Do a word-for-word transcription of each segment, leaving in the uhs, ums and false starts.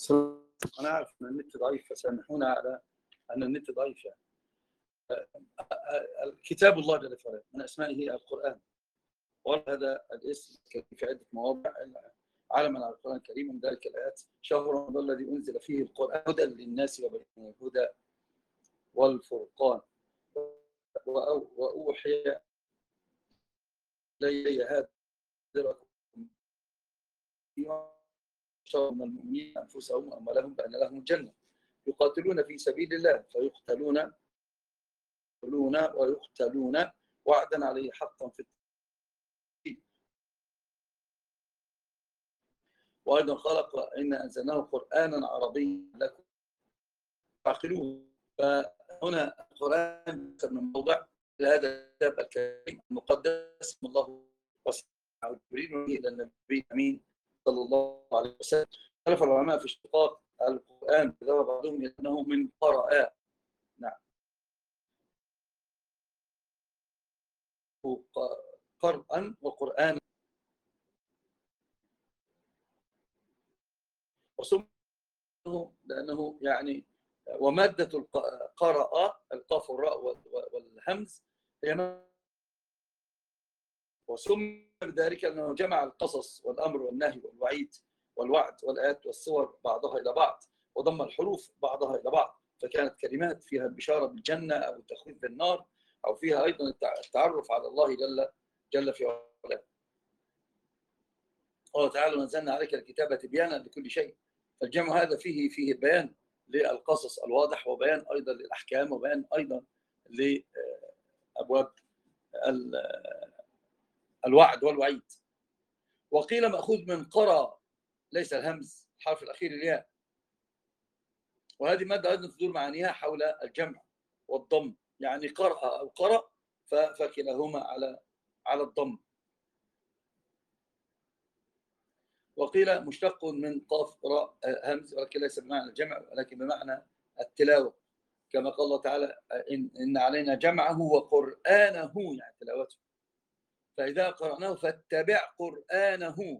أنا عارف أن النت ضعيف، فسامحونا على أن النت ضعيف. يعني كتاب الله جل وعلا من أسمائه القرآن، وهذا الاسم في عدة مواضع علما على القرآن الكريم. من ذلك الآيات: شهر رمضان الذي أنزل فيه القرآن هدى للناس وبينات الهدى والفرقان وأوحي إلي هذا من المؤمنين أنفسهم وأموالهم بأن لهم الجنة يقاتلون في سبيل الله فيقتلون ويقتلون وعدا عليه حقا في التوحيد. وأيضا خلق إن أنزلناه قرآنا عربيا لكم تعقلون. فهنا القرآن من موضع هذا الكتاب الكريم المقدس من الله وسعه جبريل إلى النبي الأمين صلى الله عليه وسلم. اختلف العلماء في اشتقاق القرآن، ذهب بعضهم إلى أنه من قرأ. نعم، قرآن وقرآن، وسمه لأنه يعني ومادة القرأ القاف والراء والهمز هي، وسمي بذلك أنه جمع القصص والأمر والنهي والوعيد والوعد والآيات والصور بعضها إلى بعض، وضم الحروف بعضها إلى بعض، فكانت كلمات فيها البشارة بالجنة أو التخويف بالنار، أو فيها أيضا التعرف على الله جل جل في علاه. قال تعالى: ونزلنا عليك الكتاب تبيانا لكل شيء. فالجمع هذا فيه فيه بيان للقصص الواضح، وبيان أيضا للأحكام، وبيان أيضا لأبواب الوعد والوعيد. وقيل مأخوذ من قرأ، ليس الهمز الحرف الأخير الياء، وهذه مادة أيضا تدور معانيها حول الجمع والضم، يعني قرأ أو قرأ فكلاهما على على الضم. وقيل مشتق من قاف راء همز، ولكن ليس بمعنى الجمع ولكن بمعنى التلاوة، كما قال الله تعالى: إن, إن علينا جمعه وقرآنه، يعني تلاوته، فإذا قرأناه فاتبع قرآنه.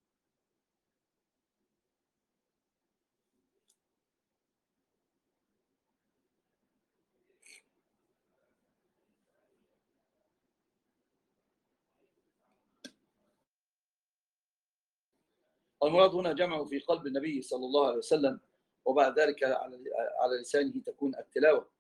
المراد هنا جمعه في قلب النبي صلى الله عليه وسلم، وبعد ذلك على لسانه تكون التلاوة.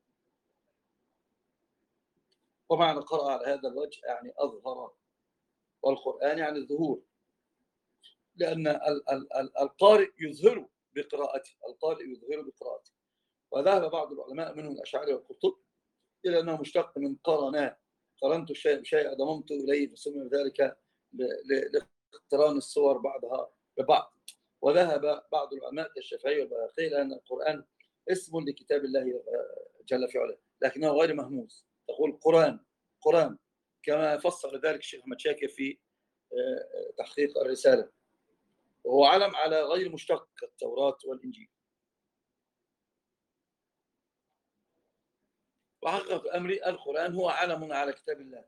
ومعنى قرأ على هذا الوجه يعني أظهر، والقرآن يعني الظهور، لأن القارئ يظهر بقراءته، القارئ يظهر بقراءته. وذهب بعض العلماء منهم الأشاعرة والقرطبي إلى أنه مشتق من قرنا، قرنت الشيء بشيء ضممت إليه، فسمي ذلك لاقتران الصور بعضها ببعض. وذهب بعض العلماء كالشافعي والبيهقي إلى أن القرآن اسم لكتاب الله جل في علاه، لكنه غير مهموز، تقول قرآن قرآن، كما فسر ذلك الشيخ أحمد شاكر في تحقيق الرسالة، وهو علم على غير مشتق كالتوراة والإنجيل. وحقق أمري القرآن هو علم على كتاب الله،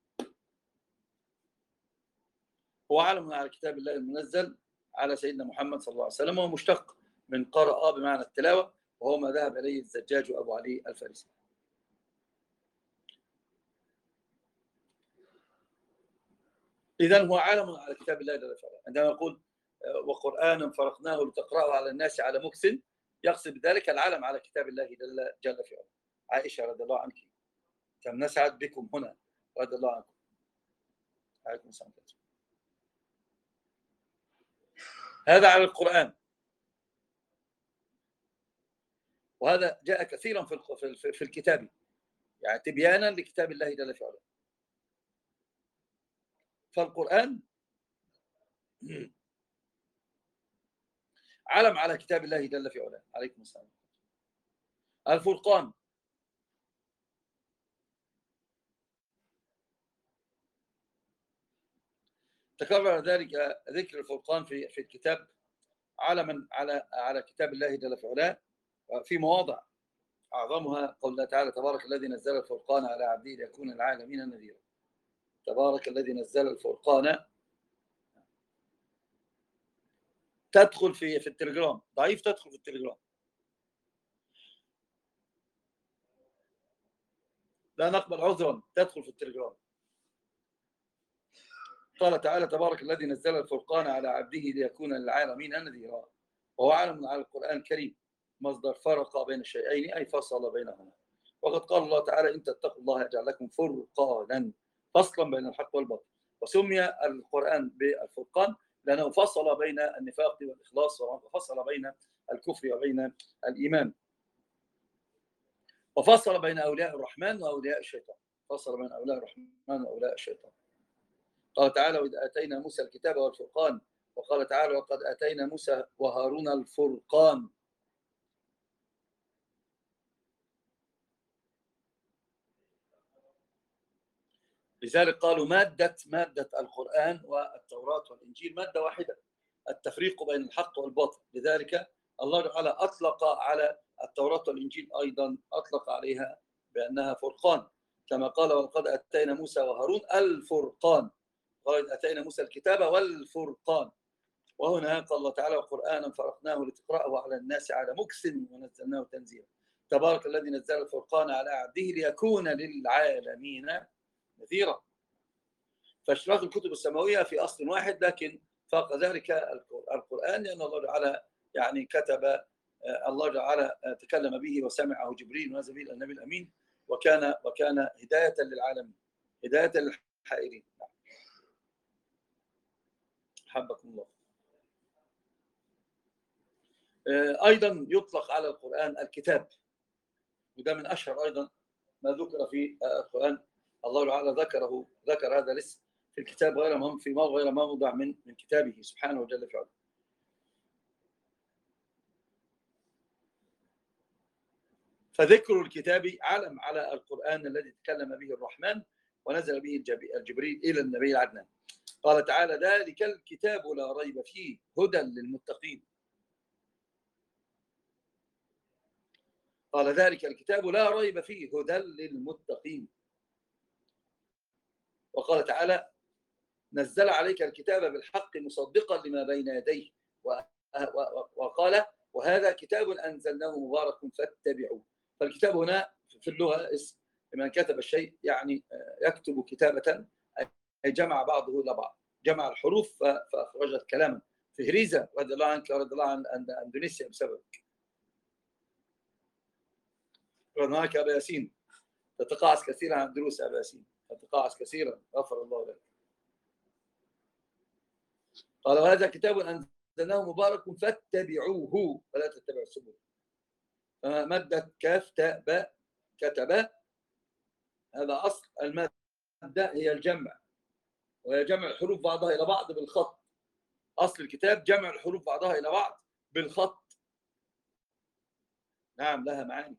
هو علم على كتاب الله المنزل على سيدنا محمد صلى الله عليه وسلم، وهو مشتق من قرأ بمعنى التلاوة، وهو ما ذهب إليه الزجاج وأبو علي الفارسي. إذن هو علم على كتاب الله جل وعلا. عندما يقول وقرآنا فرقناه لتقرأه على الناس على مكث، يقصد بذلك العلم على كتاب الله جل جل وعلا. عائشة رضي الله عنك، كم نسعد بكم هنا رضي الله عنكم. عليكم السلام. هذا على القرآن، وهذا جاء كثيرا في في الكتاب، يعني تبيانا لكتاب الله جل وعلا. فالقرآن علم على كتاب الله جل في علاه. عليكم السلام. الفرقان تكرر ذلك ذكر الفرقان في في الكتاب علما على على كتاب الله جل في علاه في مواضع، اعظمها قول الله تعالى: تبارك الذي نزل الفرقان على عبده ليكون العالمين نذيرا. تبارك الذي نزل الفرقان تدخل في في التليجرام، ضعيف تدخل في التليجرام. لا نقبل عذرا، تدخل في التليجرام. قال تعالى: تبارك الذي نزل الفرقان على عبده ليكون للعالمين نذيرا. وهو عالم على القرآن الكريم مصدر فرق بين الشيئين أي فصل بينهما. وقد قال الله تعالى: إن تتقوا الله يجعل لكم فرقانا فصلا بين الحق والباطل. وسمي القرآن بالفرقان لأنه فصل بين النفاق والإخلاص، وفصل بين الكفر وبين الإيمان، وفصل بين أولياء الرحمن وأولياء الشيطان. فصل بين أولياء الرحمن وأولياء الشيطان. قال تعالى: وإذ آتينا موسى الكتاب والفرقان. وقال تعالى: وقد آتينا موسى وهارون الفرقان. لذلك قالوا مادة مادة القرآن والتوراة والإنجيل مادة واحدة، التفريق بين الحق والباطل. لذلك الله تعالى أطلق على التوراة والإنجيل أيضا أطلق عليها بأنها فرقان، كما قال: وقد آتينا موسى وهارون الفرقان. قال: آتينا موسى الكتاب والفرقان. وهنا قال الله تعالى: وقرآنا فرقناه لتقرأه على الناس على مكث ونزلناه تنزيلا. تبارك الذي نزل الفرقان على عبده ليكون للعالمين نذيرا. فاشتراك الكتب السماوية في أصل واحد، لكن فوق ذلك القرآن، لأن الله تعالى يعني كتب، الله تعالى تكلم به وسمعه جبريل ونزل به النبي الأمين، وكان وكان هداية للعالمين، هداية للحائرين. حبكم الله. أيضا يطلق على القرآن الكتاب، وده من أشهر أيضا ما ذكر في القرآن. الله تعالى ذكره ذكر هذا الاسم في الكتاب غير ما في موضع غير ما موضع من من كتابه سبحانه وجل في علاه. فذكر الكتاب علم على القرآن الذي تكلم به الرحمن ونزل به الجبريل إلى النبي العدنان. قال تعالى: ذلك الكتاب لا ريب فيه هدى للمتقين. قال: ذلك الكتاب لا ريب فيه هدى للمتقين. وقال تعالى: نزل عليك الكتاب بالحق مصدقا لما بين يديه. وقال: وهذا كتاب أنزلناه مبارك فاتبعوه. فالكتاب هنا في اللغة اسم لمن كتب الشيء، يعني يكتب كتابة أي جمع بعضه إلى بعض، جمع الحروف فأخرجت كلاما. فهريزة رضي الله عنك ورضي الله عن أندونيسيا بسببك. رضي عنك أبا ياسين، تتقاعس كثيرا عن دروس أبا ياسين، تتقاعس كثيرا، غفر الله لك. قال: وهذا كتاب أنزلناه مبارك فاتبعوه ولا تتبعوا السبل. مادة كاف تاء باء كتب، هذا أصل المادة، هي الجمع، وهي جمع الحروف بعضها إلى بعض بالخط. أصل الكتاب جمع الحروف بعضها إلى بعض بالخط. نعم، لها معاني.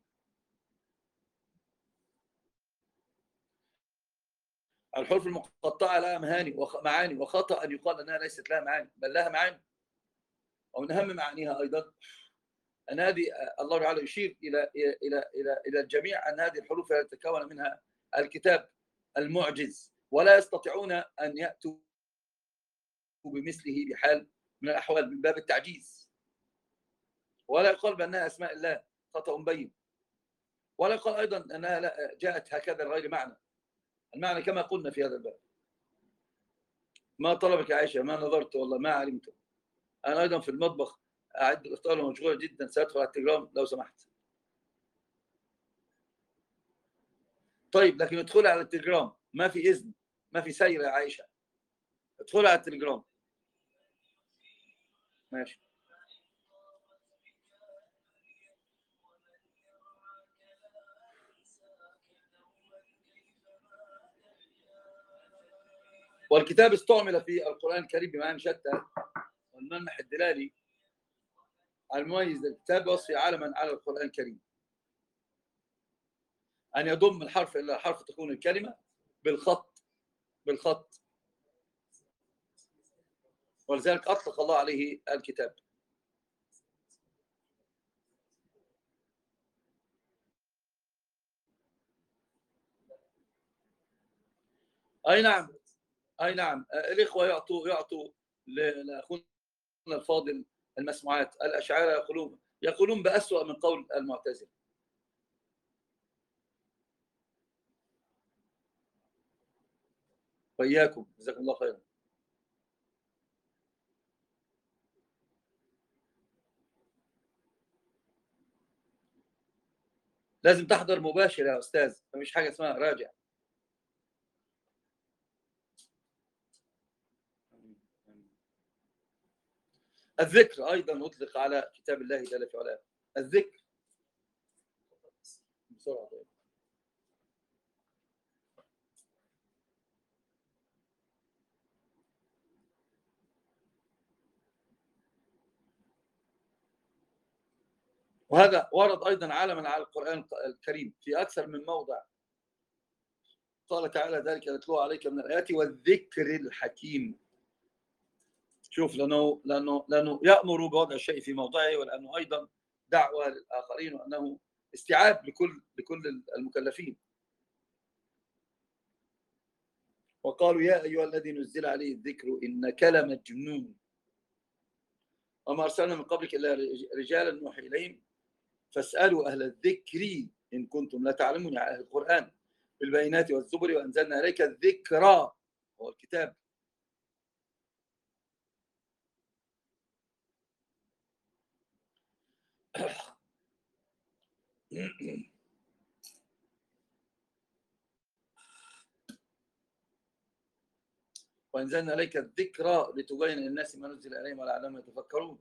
الحروف المقطعة لها معاني، وخطأ أن يقال أنها ليست لها معاني، بل لها معاني. ومن أهم معانيها أيضا أن هذه الله تعالى يشير إلى إلى إلى إلى الجميع أن هذه الحروف التي تكون منها الكتاب المعجز، ولا يستطيعون أن يأتوا بمثله بحال من الأحوال من باب التعجيز. ولا يقال بأنها أسماء الله، خطأ مبين. ولا يقال أيضا أنها جاءت هكذا لغير معنى. المعنى كما قلنا في هذا الباب. ما طلبك يا عائشة؟ ما نظرت والله ما علمت. أنا أيضا في المطبخ أعد الإفطار ومشغول جدا، سأدخل على التليجرام لو سمحت. طيب، لكن ادخل على التليجرام، ما في إذن، ما في سير يا عائشة. ادخل على التليجرام. ماشي. والكتاب استعمل في القرآن الكريم بمعاني شتى، والملمح الدلالي المميز للكتاب وصفه علما على القرآن الكريم أن يضم الحرف إلى الحرف تكون الكلمة بالخط بالخط ولذلك أطلق الله عليه الكتاب. أي نعم، أي نعم. الإخوة يعطوا يعطوا لأخونا الفاضل المسموعات. الأشاعرة يقولون يقولون بأسوأ من قول المعتزلة. وإياكم، جزاكم الله خيرا. لازم تحضر مباشر يا أستاذ، مفيش حاجة اسمها راجع. الذكر أيضا أطلق على كتاب الله جل في علاه. الذكر بسرعة. وهذا ورد أيضا علما على القرآن الكريم في أكثر من موضع. قال تعالى ذلك نتلو عليك من الآيات والذكر الحكيم. شوف، لأنه لأنه لأنه يأمر بوضع الشيء في موضعه، ولأنه أيضا دعوة للآخرين، وأنه استيعاب لكل لكل المكلفين. وقالوا يا أيها الذي نزل عليه الذكر إنك لمجنون وما أرسلنا من قبلك إلا رجالا نوحي إليهم فاسألوا أهل الذكر إن كنتم لا تعلمون. يعني أهل القرآن بالبينات والزبر وأنزلنا إليك الذكرى هو الكتاب. وأنزلنا إليك الذكرى لتبين للناس ما نزل إليهم ولعلهم يتفكرون.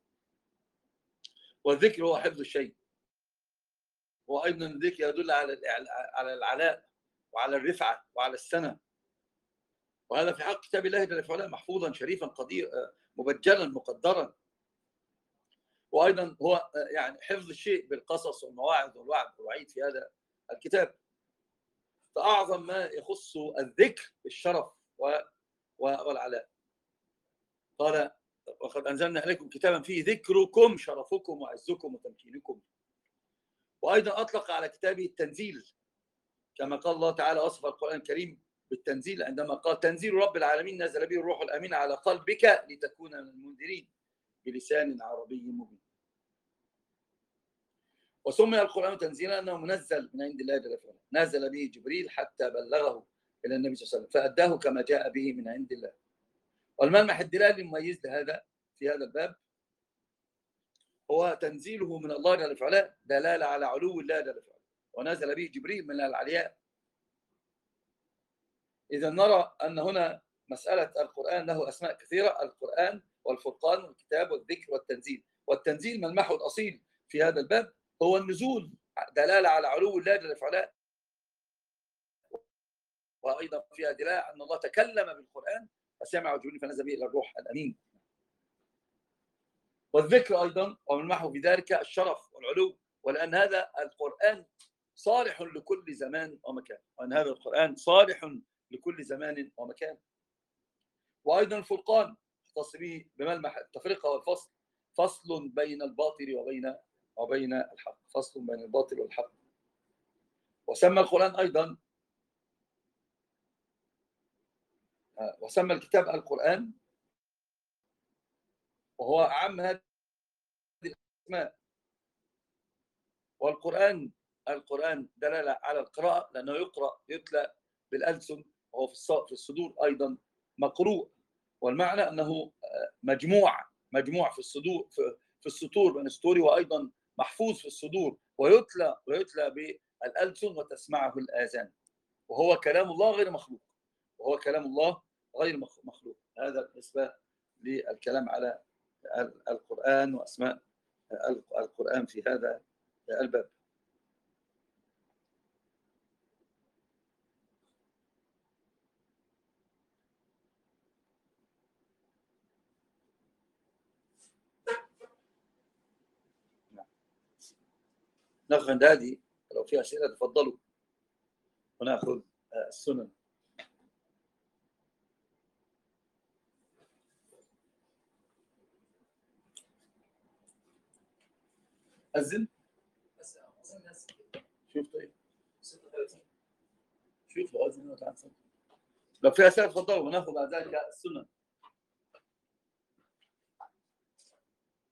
والذكر هو حفظ الشيء. وأيضا الذكر يدل على على العلاء وعلى الرفعة وعلى السنة، وهذا في حق كتاب الله جل وعلا محفوظا شريفا قدير مبجلا مقدرا. وأيضا هو يعني حفظ الشيء بالقصص والمواعظ والوعد والوعيد في هذا الكتاب. فأعظم ما يخص الذكر بالشرف والعلاء. قال وقد أنزلنا إليكم كتابا فيه ذكركم شرفكم وعزكم وتمكينكم. وأيضا أطلق على كتابه التنزيل، كما قال الله تعالى وصف القرآن الكريم بالتنزيل عندما قال تنزيل رب العالمين نزل به الروح الأمين على قلبك لتكون من المنذرين بلسان عربي مبين. وسمي القرآن تنزيلا أنه منزل من عند الله جل وعلا، نزل به جبريل حتى بلغه إلى النبي صلى الله عليه وسلم فأداه كما جاء به من عند الله. والملمح الدلالي المميز لهذا في هذا الباب هو تنزيله من الله جل وعلا دلالة على علو الله جل وعلا، ونزل به جبريل من العلياء. إذا نرى أن هنا مسألة القرآن له أسماء كثيرة: القرآن والفرقان والكتاب والذكر والتنزيل. والتنزيل ملمحه الأصيل في هذا الباب هو النزول، دلالة على علو الله جل وعلا، وأيضا فيها دلالة أن الله تكلم بالقرآن فسمع جبريل فنزل به إلى الروح الأمين. والذكر أيضا وملمحه في ذلك الشرف والعلو، ولأن هذا القرآن صالح لكل زمان ومكان، وأن هذا القرآن صالح لكل زمان ومكان. وأيضا الفرقان يختص به بملمح التفرقة والفصل، فصل بين الباطل وبين وبين الحق، فصل بين الباطل والحق. وسمى القرآن أيضا وسمى الكتاب القرآن، وهو أعم هذه الأسماء. والقرآن القرآن دلالة على القراءة لأنه يقرأ يتلى بالألسن، وهو في الصدور أيضا مقروء، والمعنى أنه مجموع مجموع في الصدور في السطور بين السطور، وأيضا محفوظ في الصدور ويتلى ويتلى بالألسن وتسمعه الآذان، وهو كلام الله غير مخلوق وهو كلام الله غير مخلوق. هذا بالنسبة للكلام على القرآن وأسماء القرآن في هذا الباب. ناخذ عند هذه، لو في أسئلة تفضلوا وناخذ السنن. أذن شوف طيب شوف لو أذن وتعال لو في أسئلة تفضلوا وناخذ بعد ذلك السنن.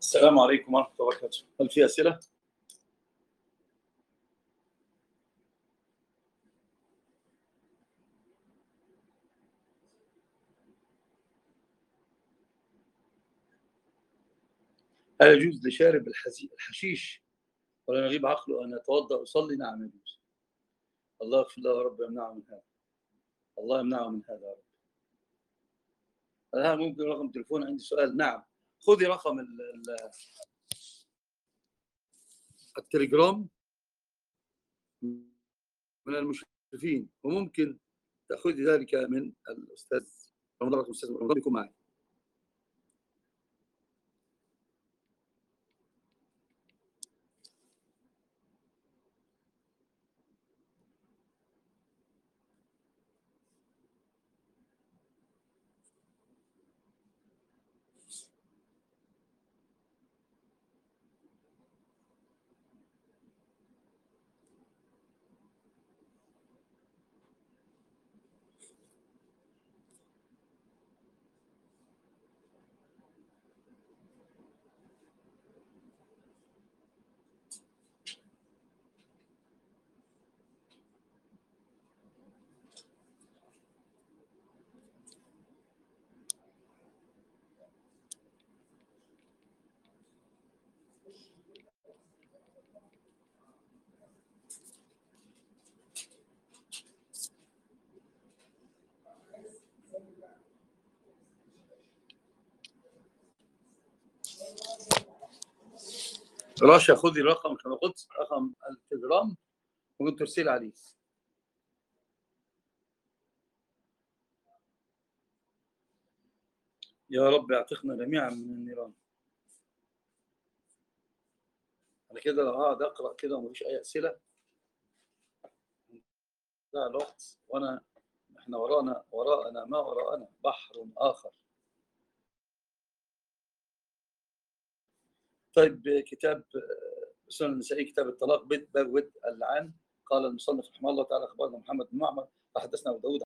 السلام عليكم ورحمة الله وبركاته. هل في أسئلة؟ هل يجوز لشارب الحشيش ولا يغيب عقله أن يتوضأ ويصلي؟ نعم يجوز. الله يغفر له يا رب، يمنعه من هذا. الله يمنعه من هذا يا رب. هل ممكن رقم تليفون؟ عندي سؤال. نعم، خذي رقم ال ال التليجرام من المشرفين، وممكن تأخذي ذلك من الأستاذ رمضان. الأستاذ رمضان يكون معي. راشا، خذي الرقم كما قلت، رقم التليجرام، ممكن ترسل عليه. يا رب يعتقنا جميعا من النيران. على كده لو هقعد اقرا كده ومفيش اي اسئله ده الوقت، وانا احنا ورانا وراءنا ما وراءنا بحر اخر. طيب، كتاب سنن النسائي، كتاب الطلاق، باب ود اللعان. قال المصنف رحمه الله تعالى: اخبرنا محمد بن معمر، فحدثنا ابو داود